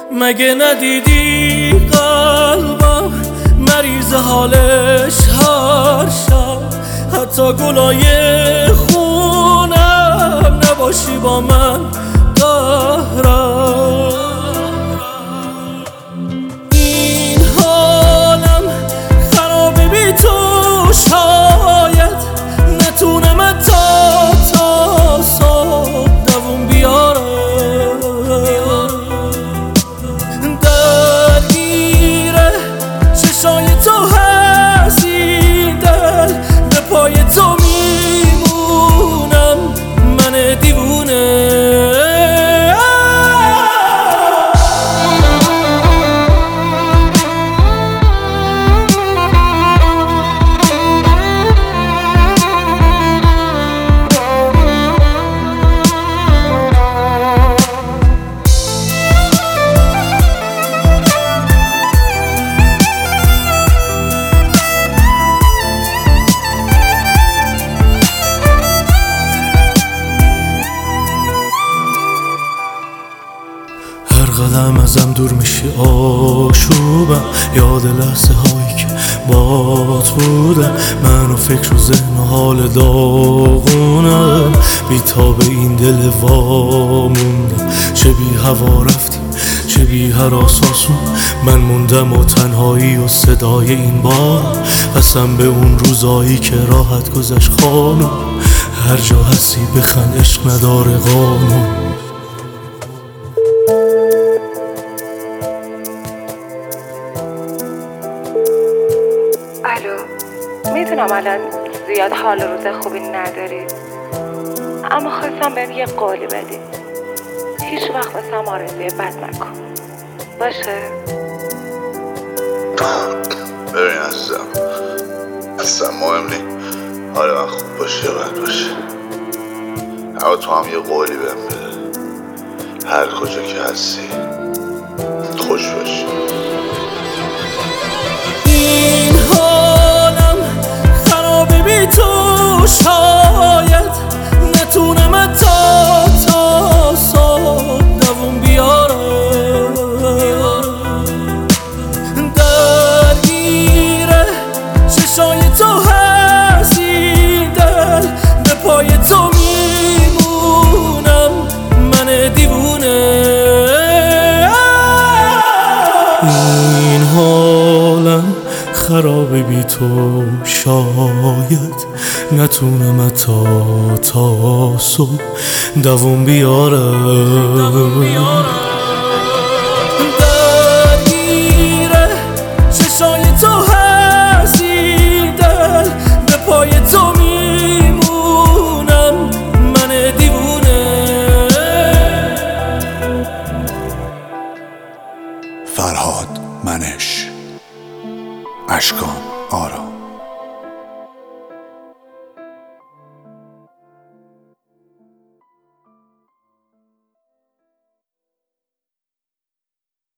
مگه ندیدی قلبم مریض حالش هر شب؟ حتی گلای خونم نباشی با من قهرم. این حالم خرابه بی تو، شاید نتونم تا صبح دووم بیارم. درگیره چشای تو هست این دل، به پای تو میمونم من دیوونه. قدم ازم دور میشی آشوبم، یاد لحظه هایی که بات بودم. من و فکر و ذهن و حال داغونم، بی تاب این دل واموندم. چه بی هوا رفتیم چه بی هراس آسون، من موندم و تنهایی و صدای این بار. قسم به اون روزایی که راحت گذشت خانم، هر جا هستی بخند عشق نداره قانون. الو، میدونم الان زیاد حال روز خوبی نداری، اما خواستم بهم یه قولی بدی. هیچ وقت واسم آرزوی بد نکن، باشه؟ ببین عزیزم، اصلا مهم نی حال من خوب باشه یا بد باشه، اما تو هم یه قولی بهم بده. هر کجا که هستی خوش باشی. این حالم خرابه بی تو، شاید نتونم تا صبح دووم بیارم. درگیره چشای تو هست این دل، به پای تو میمونم من دیوونه. این حالم خرابه بی تو، شاید نتونم تا صبح دووم بیارم. درگیره چشای تو هست این دل، به پای تو میمونم من دیوونه. فرهاد منش، اشکان آرا.